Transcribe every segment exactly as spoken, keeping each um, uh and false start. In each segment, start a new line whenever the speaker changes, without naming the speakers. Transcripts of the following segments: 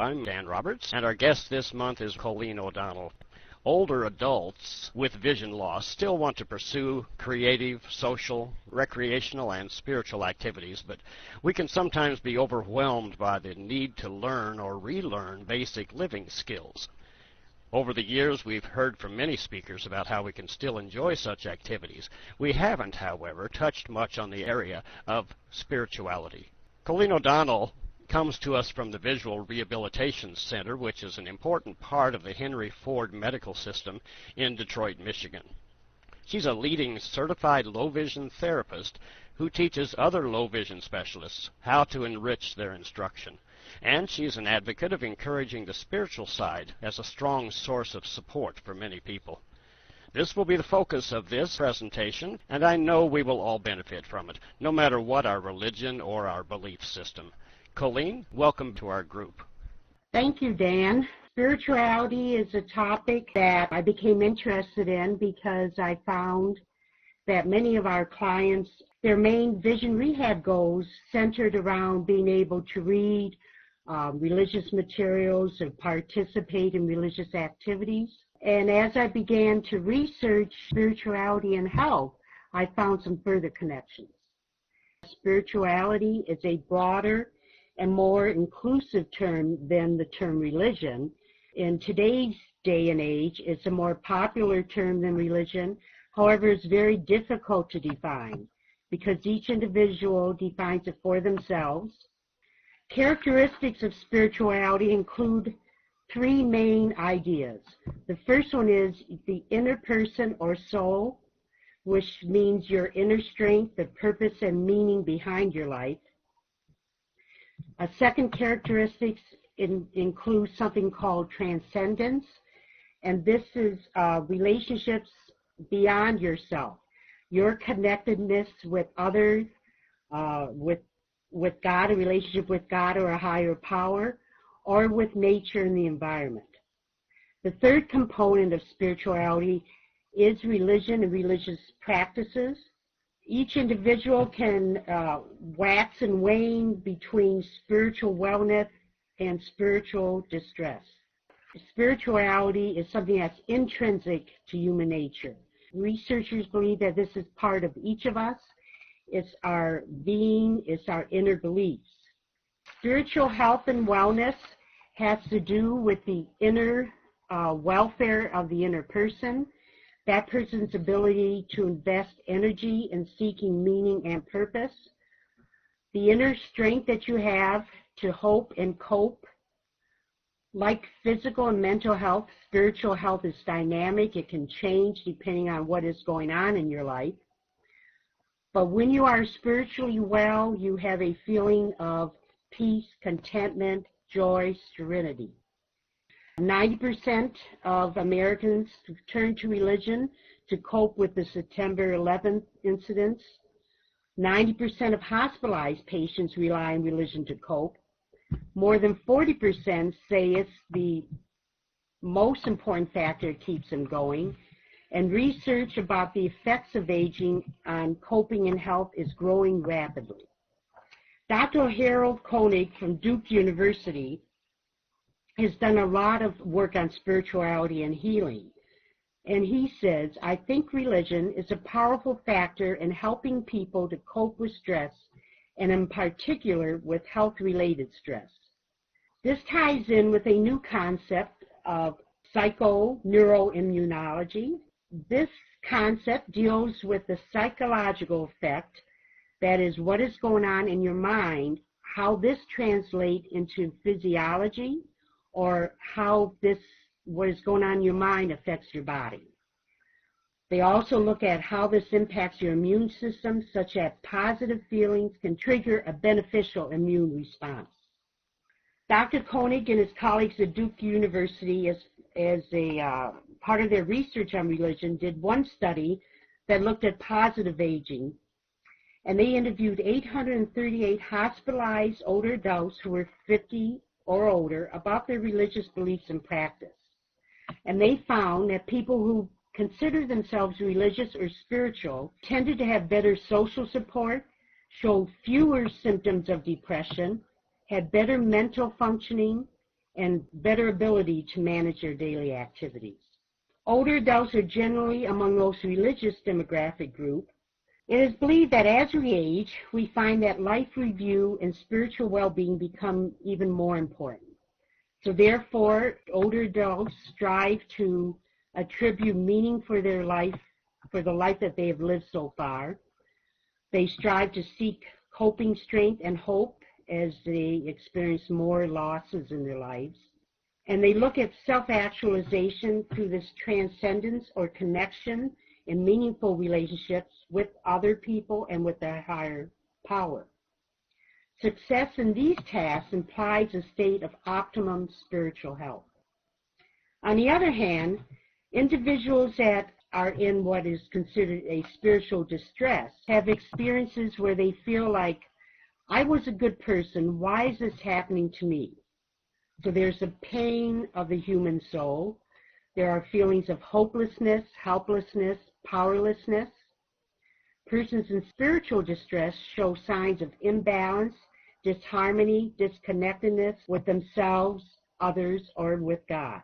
I'm Dan Roberts, and our guest this month is Colleen O'Donnell. Older adults with vision loss still want to pursue creative, social, recreational, and spiritual activities, but we can sometimes be overwhelmed by the need to learn or relearn basic living skills. Over the years, we've heard from many speakers about how we can still enjoy such activities. We haven't, however, touched much on the area of spirituality. Colleen O'Donnell comes to us from the Visual Rehabilitation Center, which is an important part of the Henry Ford Medical System in Detroit, Michigan. She's a leading certified low vision therapist who teaches other low vision specialists how to enrich their instruction. And she's an advocate of encouraging the spiritual side as a strong source of support for many people. This will be the focus of this presentation, and I know we will all benefit from it, no matter what our religion or our belief system. Colleen, welcome to our group.
Thank you, Dan. Spirituality is a topic that I became interested in because I found that many of our clients, their main vision rehab goals centered around being able to read um, religious materials and participate in religious activities. And as I began to research spirituality and health, I found some further connections. Spirituality is a broader and more inclusive term than the term religion. In today's day and age, it's a more popular term than religion. However, it's very difficult to define because each individual defines it for themselves. Characteristics of spirituality include three main ideas. The first one is the inner person or soul, which means your inner strength, the purpose and meaning behind your life. A second characteristic in, includes something called transcendence, and this is uh, relationships beyond yourself, your connectedness with others, uh, with, with God, a relationship with God or a higher power, or with nature and the environment. The third component of spirituality is religion and religious practices. Each individual can uh, wax and wane between spiritual wellness and spiritual distress. Spirituality is something that's intrinsic to human nature. Researchers believe that this is part of each of us. It's our being, it's our inner beliefs. Spiritual health and wellness has to do with the inner uh, welfare of the inner person, that person's ability to invest energy in seeking meaning and purpose, the inner strength that you have to hope and cope. Like physical and mental health, spiritual health is dynamic. It can change depending on what is going on in your life. But when you are spiritually well, you have a feeling of peace, contentment, joy, serenity. ninety percent of Americans turn to religion to cope with the September eleventh incidents. ninety percent of hospitalized patients rely on religion to cope. More than forty percent say it's the most important factor that keeps them going. And research about the effects of aging on coping and health is growing rapidly. Doctor Harold Koenig from Duke University has done a lot of work on spirituality and healing. And he says, I think religion is a powerful factor in helping people to cope with stress, and in particular with health-related stress. This ties in with a new concept of psychoneuroimmunology. This concept deals with the psychological effect, that is, what is going on in your mind, how this translates into physiology, or how this, what is going on in your mind affects your body. They also look at how this impacts your immune system, such that positive feelings can trigger a beneficial immune response. Doctor Koenig and his colleagues at Duke University, as, as a uh, part of their research on religion, did one study that looked at positive aging, and they interviewed eight hundred thirty-eight hospitalized older adults who were fifty or older about their religious beliefs and practice. And they found that people who consider themselves religious or spiritual tended to have better social support, showed fewer symptoms of depression, had better mental functioning, and better ability to manage their daily activities. Older adults are generally among the most religious demographic group. It is believed that as we age, we find that life review and spiritual well-being become even more important. So therefore, older adults strive to attribute meaning for their life, for the life that they have lived so far. They strive to seek coping strength and hope as they experience more losses in their lives. And they look at self-actualization through this transcendence or connection in meaningful relationships with other people and with their higher power. Success in these tasks implies a state of optimum spiritual health. On the other hand, individuals that are in what is considered a spiritual distress have experiences where they feel like, I was a good person, why is this happening to me? So there's a pain of the human soul. There are feelings of hopelessness, helplessness, powerlessness. Persons in spiritual distress show signs of imbalance, disharmony, disconnectedness with themselves, others, or with God.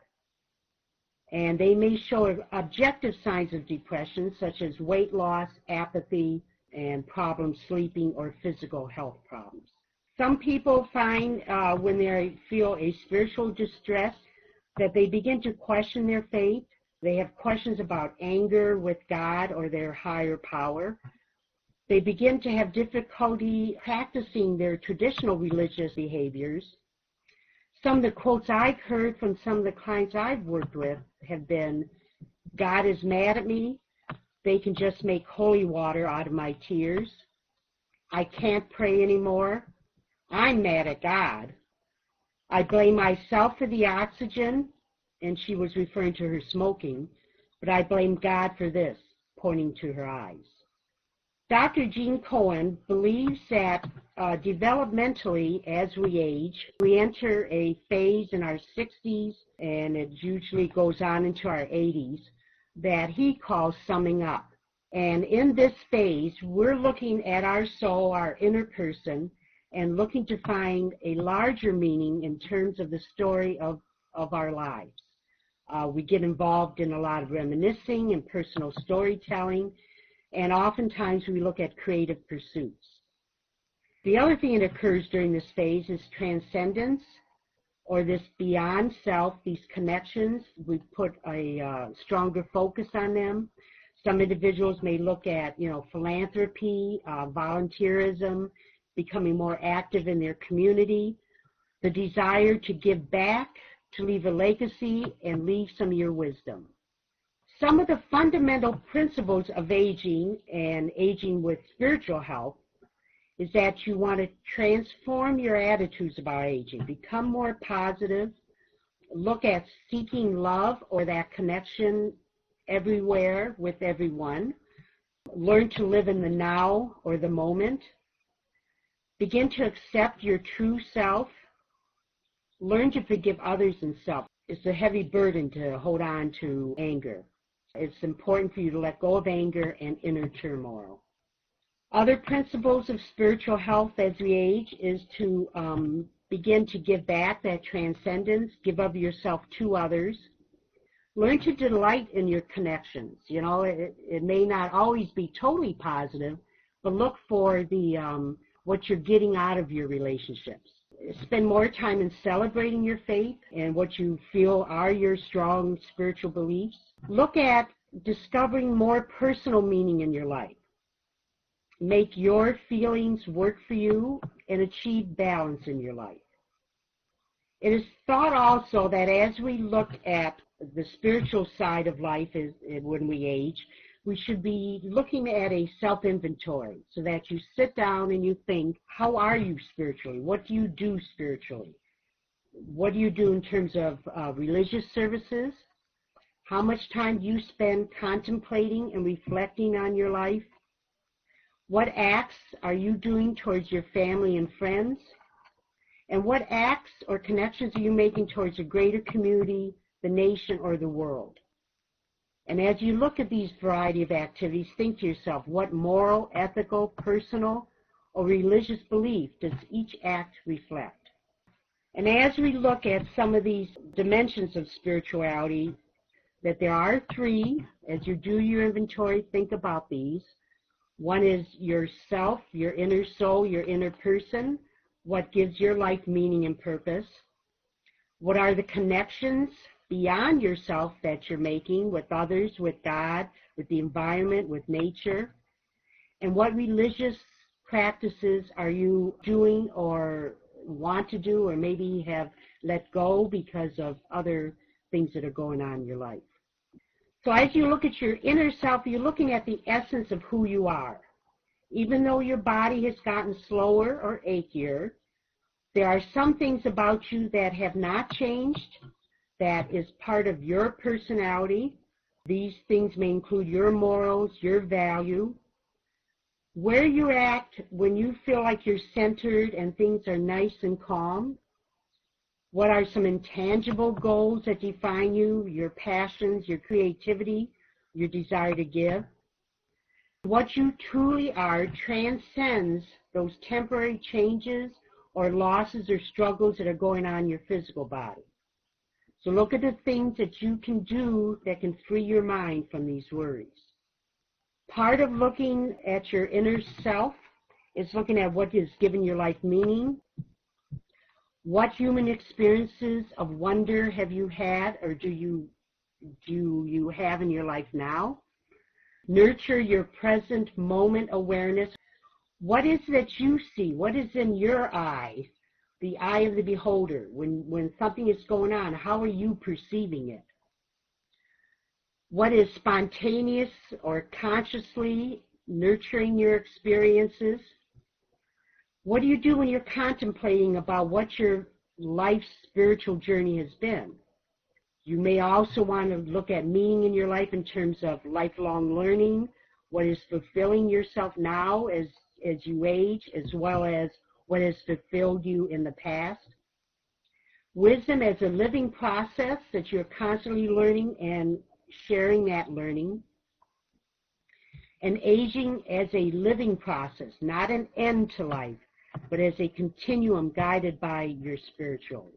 And they may show objective signs of depression, such as weight loss, apathy, and problems sleeping or physical health problems. Some people find uh, when they feel a spiritual distress that they begin to question their faith. They have questions about anger with God or their higher power. They begin to have difficulty practicing their traditional religious behaviors. Some of the quotes I've heard from some of the clients I've worked with have been, God is mad at me. They can just make holy water out of my tears. I can't pray anymore. I'm mad at God. I blame myself for the oxygen, and she was referring to her smoking, but I blame God for this, pointing to her eyes. Doctor Gene Cohen believes that uh, developmentally, as we age, we enter a phase in our sixties, and it usually goes on into our eighties, that he calls summing up. And in this phase, we're looking at our soul, our inner person, and looking to find a larger meaning in terms of the story of, of our lives. Uh, we get involved in a lot of reminiscing and personal storytelling, and oftentimes we look at creative pursuits. The other thing that occurs during this phase is transcendence, or this beyond self, these connections. We put a uh, stronger focus on them. Some individuals may look at, you know, philanthropy, uh, volunteerism, becoming more active in their community, the desire to give back, to leave a legacy, and leave some of your wisdom. Some of the fundamental principles of aging and aging with spiritual health is that you want to transform your attitudes about aging, become more positive, look at seeking love or that connection everywhere with everyone, learn to live in the now or the moment, begin to accept your true self, learn to forgive others and self. It's a heavy burden to hold on to anger. It's important for you to let go of anger and inner turmoil. Other principles of spiritual health as we age is to um, begin to give back that transcendence, give of yourself to others. Learn to delight in your connections. You know, it, it may not always be totally positive, but look for the um, what you're getting out of your relationships. Spend more time in celebrating your faith and what you feel are your strong spiritual beliefs. Look at discovering more personal meaning in your life. Make your feelings work for you and achieve balance in your life. It is thought also that as we look at the spiritual side of life is, when we age, we should be looking at a self-inventory so that you sit down and you think, how are you spiritually? What do you do spiritually? What do you do in terms of uh, religious services? How much time do you spend contemplating and reflecting on your life? What acts are you doing towards your family and friends? And what acts or connections are you making towards a greater community, the nation, or the world? And as you look at these variety of activities, think to yourself, what moral, ethical, personal, or religious belief does each act reflect? And as we look at some of these dimensions of spirituality, that there are three, as you do your inventory, think about these. One is yourself, your inner soul, your inner person, what gives your life meaning and purpose. What are the connections beyond yourself that you're making with others, with God, with the environment, with nature? And what religious practices are you doing or want to do or maybe have let go because of other things that are going on in your life? So as you look at your inner self, you're looking at the essence of who you are. Even though your body has gotten slower or achier, there are some things about you that have not changed, that is part of your personality. These things may include your morals, your value, where you're at when you feel like you're centered and things are nice and calm. What are some intangible goals that define you, your passions, your creativity, your desire to give? What you truly are transcends those temporary changes or losses or struggles that are going on in your physical body. So look at the things that you can do that can free your mind from these worries. Part of looking at your inner self is looking at what has given your life meaning. What human experiences of wonder have you had or do you, do you have in your life now? Nurture your present moment awareness. What is it that you see? What is in your eye, the eye of the beholder? When, when something is going on, how are you perceiving it? What is spontaneous or consciously nurturing your experiences? What do you do when you're contemplating about what your life's spiritual journey has been? You may also want to look at meaning in your life in terms of lifelong learning, what is fulfilling yourself now as, as you age, as well as what has fulfilled you in the past. Wisdom as a living process that you're constantly learning and sharing that learning. And aging as a living process, not an end to life, but as a continuum guided by your spiritual.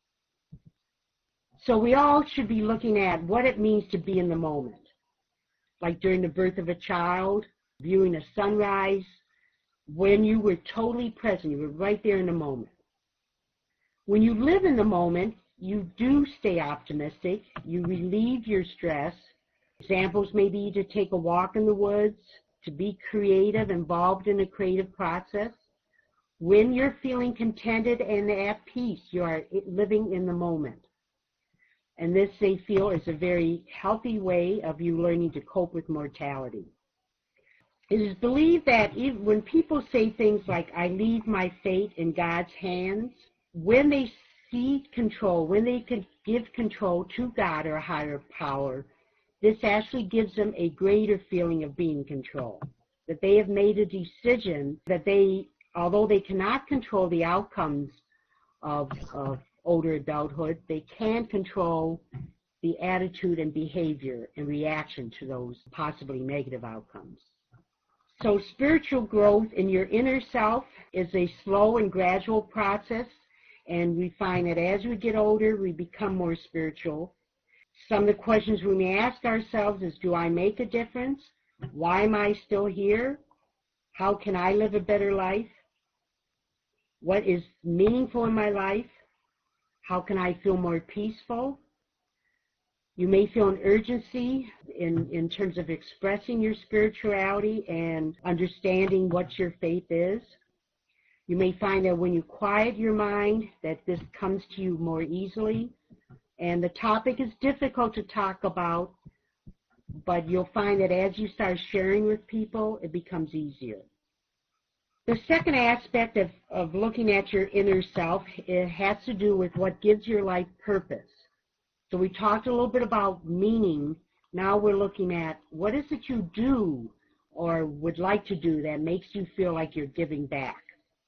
So we all should be looking at what it means to be in the moment. Like during the birth of a child, viewing a sunrise, when you were totally present, you were right there in the moment. When you live in the moment, you do stay optimistic, you relieve your stress. Examples may be to take a walk in the woods, to be creative, involved in a creative process. When you're feeling contented and at peace, you are living in the moment. And this, they feel, is a very healthy way of you learning to cope with mortality. It is believed that even when people say things like, I leave my fate in God's hands, when they cede control, when they can give control to God or a higher power, this actually gives them a greater feeling of being in control. That they have made a decision that they, although they cannot control the outcomes of, of older adulthood, they can control the attitude and behavior and reaction to those possibly negative outcomes. So spiritual growth in your inner self is a slow and gradual process, and we find that as we get older, we become more spiritual. Some of the questions we may ask ourselves is, do I make a difference? Why am I still here? How can I live a better life? What is meaningful in my life? How can I feel more peaceful? You may feel an urgency in, in terms of expressing your spirituality and understanding what your faith is. You may find that when you quiet your mind, that this comes to you more easily. And the topic is difficult to talk about, but you'll find that as you start sharing with people, it becomes easier. The second aspect of, of looking at your inner self, it has to do with what gives your life purpose. So we talked a little bit about meaning. Now we're looking at what is it you do or would like to do that makes you feel like you're giving back.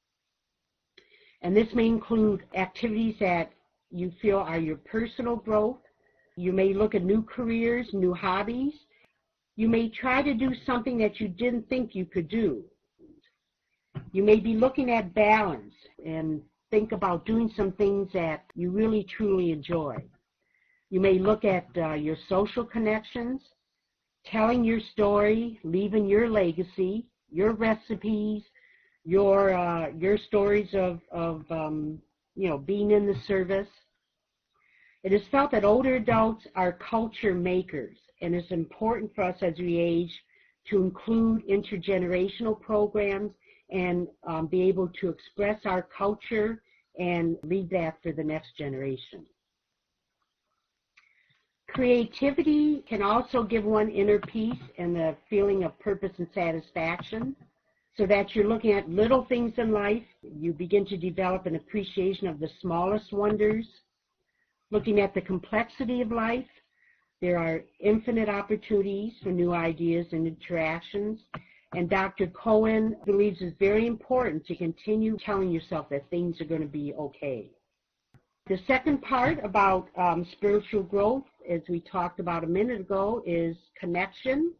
And this may include activities that you feel are your personal growth. You may look at new careers, new hobbies. You may try to do something that you didn't think you could do. You may be looking at balance and think about doing some things that you really truly enjoy. You may look at uh, your social connections, telling your story, leaving your legacy, your recipes, your uh, your stories of, of um, you know, being in the service. It is felt that older adults are culture makers, and it's important for us as we age to include intergenerational programs and um, be able to express our culture and leave that for the next generation. Creativity can also give one inner peace and a feeling of purpose and satisfaction, so that you're looking at little things in life. You begin to develop an appreciation of the smallest wonders. Looking at the complexity of life, there are infinite opportunities for new ideas and interactions. And Doctor Cohen believes it's very important to continue telling yourself that things are going to be okay. The second part about um, spiritual growth, as we talked about a minute ago, is connection.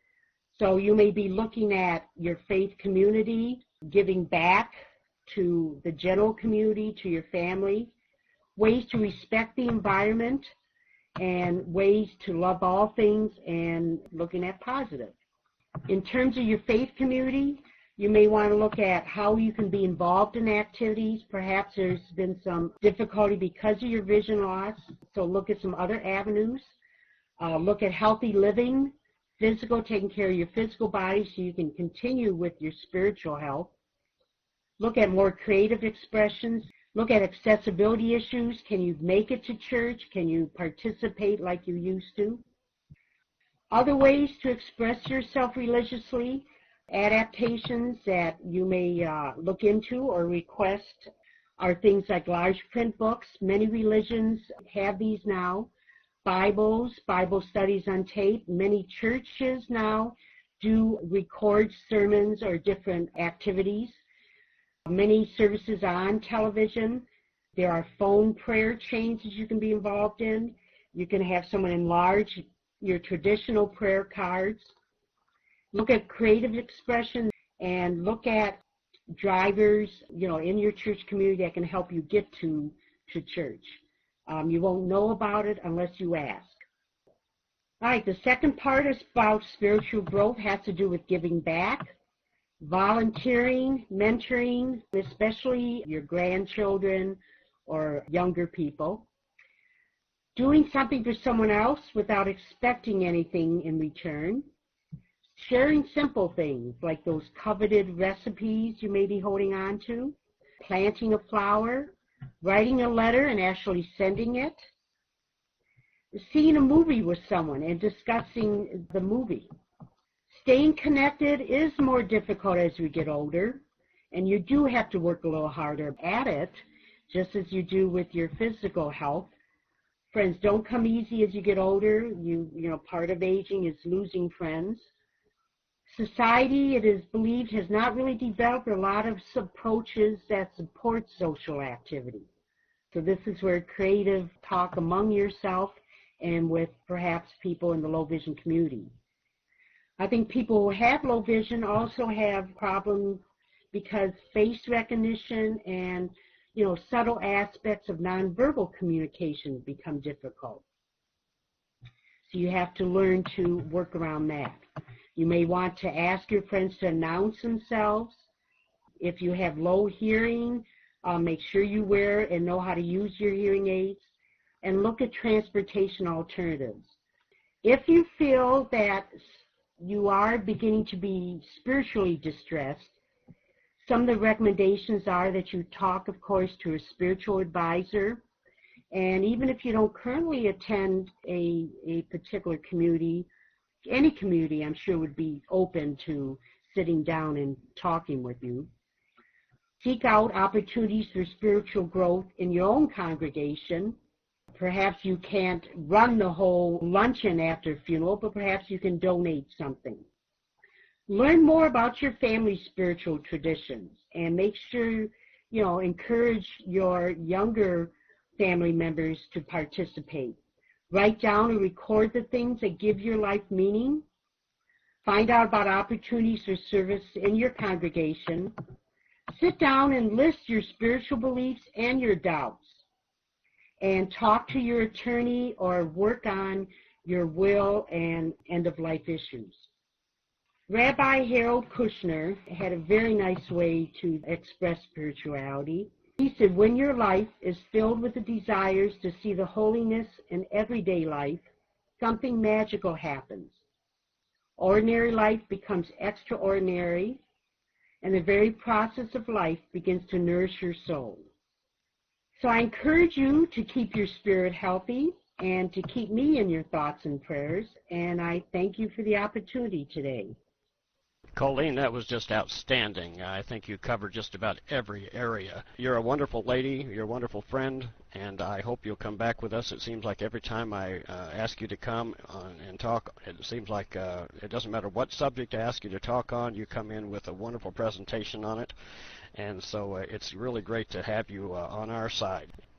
So you may be looking at your faith community, giving back to the general community, to your family, ways to respect the environment, and ways to love all things, and looking at positive. In terms of your faith community, you may want to look at how you can be involved in activities. Perhaps there's been some difficulty because of your vision loss, so look at some other avenues. Uh, look at healthy living, physical, taking care of your physical body so you can continue with your spiritual health. Look at more creative expressions. Look at accessibility issues. Can you make it to church? Can you participate like you used to? Other ways to express yourself religiously, adaptations that you may uh, look into or request are things like large print books. Many religions have these now. Bibles, Bible studies on tape. Many churches now do record sermons or different activities. Many services are on television. There are phone prayer chains that you can be involved in. You can have someone enlarge your traditional prayer cards. Look at creative expression and look at drivers, you know, in your church community that can help you get to, to church. Um, you won't know about it unless you ask. All right, the second part is about spiritual growth, has to do with giving back, volunteering, mentoring, especially your grandchildren or younger people. Doing something for someone else without expecting anything in return. Sharing simple things like those coveted recipes you may be holding on to. Planting a flower. Writing a letter and actually sending it. Seeing a movie with someone and discussing the movie. Staying connected is more difficult as we get older, and you do have to work a little harder at it, just as you do with your physical health. Friends don't come easy as you get older. You, you know, part of aging is losing friends. Society, it is believed, has not really developed a lot of approaches that support social activity. So this is where creative talk among yourself and with perhaps people in the low vision community. I think people who have low vision also have problems because face recognition and, you know, subtle aspects of nonverbal communication become difficult. So you have to learn to work around that. You may want to ask your friends to announce themselves. If you have low hearing, uh, make sure you wear and know how to use your hearing aids, and look at transportation alternatives. If you feel that you are beginning to be spiritually distressed, some of the recommendations are that you talk, of course, to a spiritual advisor. And even if you don't currently attend a, a particular community, any community, I'm sure, would be open to sitting down and talking with you. Seek out opportunities for spiritual growth in your own congregation. Perhaps you can't run the whole luncheon after a funeral, but perhaps you can donate something. Learn more about your family's spiritual traditions and make sure, you know, encourage your younger family members to participate. Write down and record the things that give your life meaning. Find out about opportunities for service in your congregation. Sit down and list your spiritual beliefs and your doubts, and talk to your attorney or work on your will and end-of-life issues. Rabbi Harold Kushner had a very nice way to express spirituality. He said, when your life is filled with the desires to see the holiness in everyday life, something magical happens. Ordinary life becomes extraordinary, and the very process of life begins to nourish your soul. So I encourage you to keep your spirit healthy and to keep me in your thoughts and prayers, and I thank you for the opportunity today.
Colleen, that was just outstanding. I think you covered just about every area. You're a wonderful lady, you're a wonderful friend, and I hope you'll come back with us. It seems like every time I uh, ask you to come on and talk, it seems like uh, it doesn't matter what subject I ask you to talk on, you come in with a wonderful presentation on it. And so uh, it's really great to have you uh, on our side.